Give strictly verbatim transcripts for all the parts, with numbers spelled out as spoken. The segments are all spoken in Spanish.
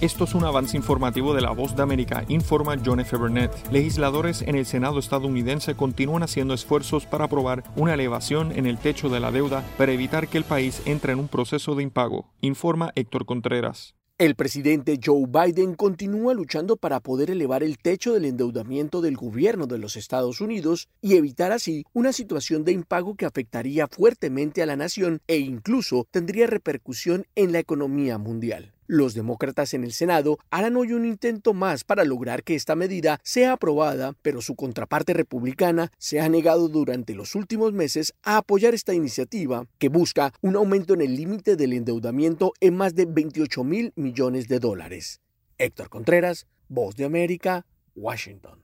Esto es un avance informativo de La Voz de América, informa John F. Burnett. Legisladores en el Senado estadounidense continúan haciendo esfuerzos para aprobar una elevación en el techo de la deuda para evitar que el país entre en un proceso de impago, informa Héctor Contreras. El presidente Joe Biden continúa luchando para poder elevar el techo del endeudamiento del gobierno de los Estados Unidos y evitar así una situación de impago que afectaría fuertemente a la nación e incluso tendría repercusión en la economía mundial. Los demócratas en el Senado harán hoy un intento más para lograr que esta medida sea aprobada, pero su contraparte republicana se ha negado durante los últimos meses a apoyar esta iniciativa que busca un aumento en el límite del endeudamiento en más de veintiocho mil millones de dólares. Héctor Contreras, Voz de América, Washington.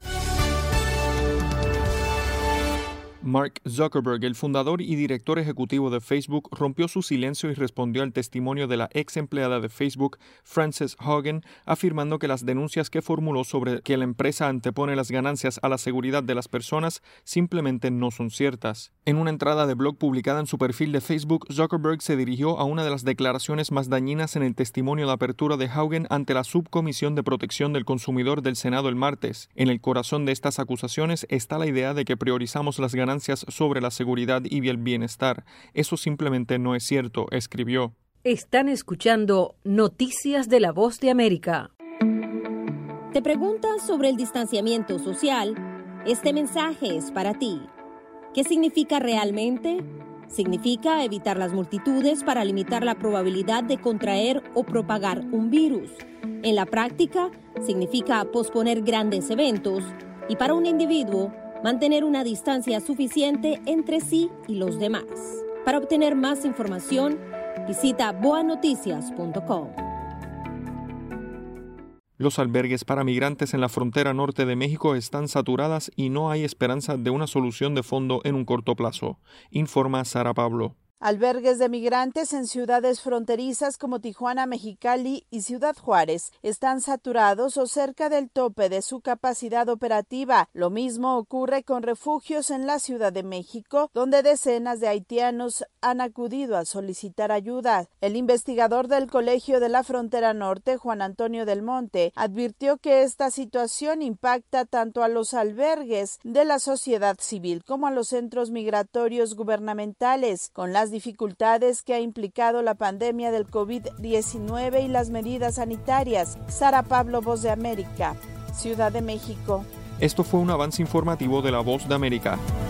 Mark Zuckerberg, el fundador y director ejecutivo de Facebook, rompió su silencio y respondió al testimonio de la ex empleada de Facebook, Frances Haugen, afirmando que las denuncias que formuló sobre que la empresa antepone las ganancias a la seguridad de las personas simplemente no son ciertas. En una entrada de blog publicada en su perfil de Facebook, Zuckerberg se dirigió a una de las declaraciones más dañinas en el testimonio de apertura de Haugen ante la Subcomisión de Protección del Consumidor del Senado el martes. En el corazón de estas acusaciones está la idea de que priorizamos las ganancias sobre la seguridad y el bienestar. Eso simplemente no es cierto, escribió. Están escuchando Noticias de La Voz de América. ¿Te preguntas sobre el distanciamiento social? Este mensaje es para ti. ¿Qué significa realmente? Significa evitar las multitudes para limitar la probabilidad de contraer o propagar un virus. En la práctica, significa posponer grandes eventos y para un individuo, mantener una distancia suficiente entre sí y los demás. Para obtener más información, visita boa noticias punto com. Los albergues para migrantes en la frontera norte de México están saturadas y no hay esperanza de una solución de fondo en un corto plazo, informa Sara Pablo. Albergues de migrantes en ciudades fronterizas como Tijuana, Mexicali y Ciudad Juárez están saturados o cerca del tope de su capacidad operativa. Lo mismo ocurre con refugios en la Ciudad de México, donde decenas de haitianos han acudido a solicitar ayuda. El investigador del Colegio de la Frontera Norte, Juan Antonio del Monte, advirtió que esta situación impacta tanto a los albergues de la sociedad civil como a los centros migratorios gubernamentales, con las dificultades que ha implicado la pandemia del covid diecinueve y las medidas sanitarias. Sara Pablo, Voz de América, Ciudad de México. Esto fue un avance informativo de La Voz de América.